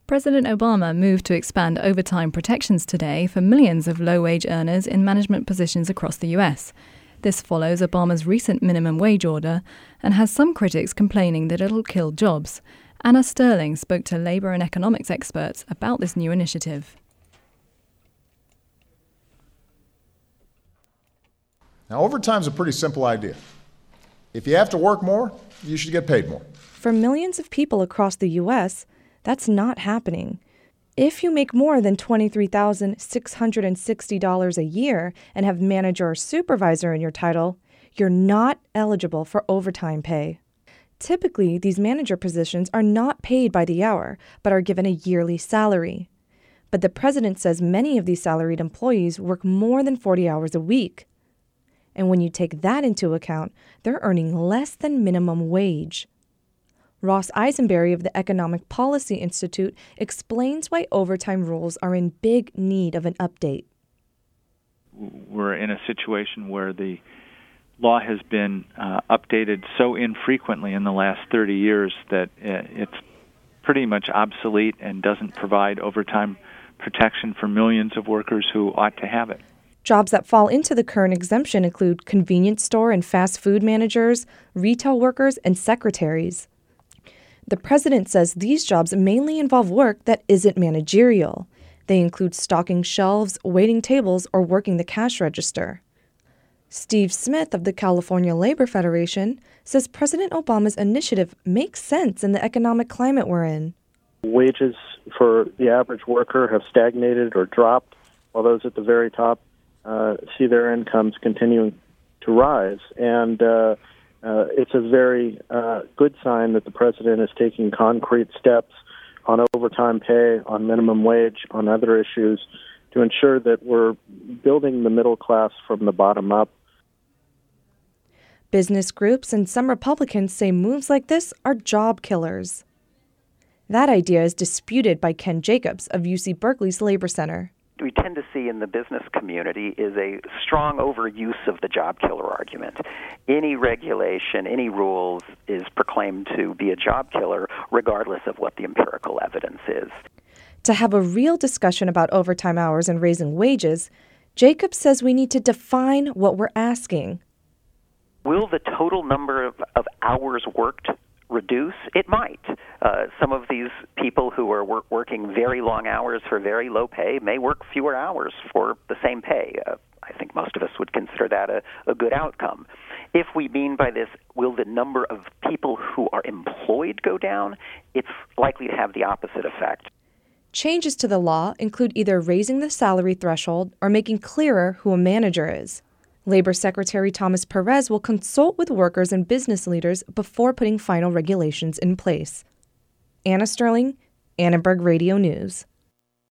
President Obama moved to expand overtime protections today for millions of low-wage earners in management positions across the U.S. This follows Obama's recent minimum wage order and has some critics complaining that it'll kill jobs. Anna Sterling spoke to labor and economics experts about this new initiative. Now, overtime's a pretty simple idea. If you have to work more, you should get paid more. For millions of people across the U.S., that's not happening. If you make more than $23,660 a year and have manager or supervisor in your title, you're not eligible for overtime pay. Typically, these manager positions are not paid by the hour, but are given a yearly salary. But the president says many of these salaried employees work more than 40 hours a week. And when you take that into account, they're earning less than minimum wage. Ross Eisenberry of the Economic Policy Institute explains why overtime rules are in big need of an update. We're in a situation where the law has been updated so infrequently in the last 30 years that it's pretty much obsolete and doesn't provide overtime protection for millions of workers who ought to have it. Jobs that fall into the current exemption include convenience store and fast food managers, retail workers, and secretaries. The president says these jobs mainly involve work that isn't managerial. They include stocking shelves, waiting tables, or working the cash register. Steve Smith of the California Labor Federation says President Obama's initiative makes sense in the economic climate we're in. Wages for the average worker have stagnated or dropped, while those at the very top see their incomes continuing to rise. And it's a very good sign that the president is taking concrete steps on overtime pay, on minimum wage, on other issues to ensure that we're building the middle class from the bottom up. Business groups and some Republicans say moves like this are job killers. That idea is disputed by Ken Jacobs of UC Berkeley's Labor Center. We tend to see in the business community is a strong overuse of the job killer argument. Any regulation, any rules is proclaimed to be a job killer regardless of what the empirical evidence is. To have a real discussion about overtime hours and raising wages, Jacobs says we need to define what we're asking. Will the total number of hours worked reduce? It might. Some of these people who are working very long hours for very low pay may work fewer hours for the same pay. I think most of us would consider that a good outcome. If we mean by this, will the number of people who are employed go down? It's likely to have the opposite effect. Changes to the law include either raising the salary threshold or making clearer who a manager is. Labor Secretary Thomas Perez will consult with workers and business leaders before putting final regulations in place. Anna Sterling, Annenberg Radio News.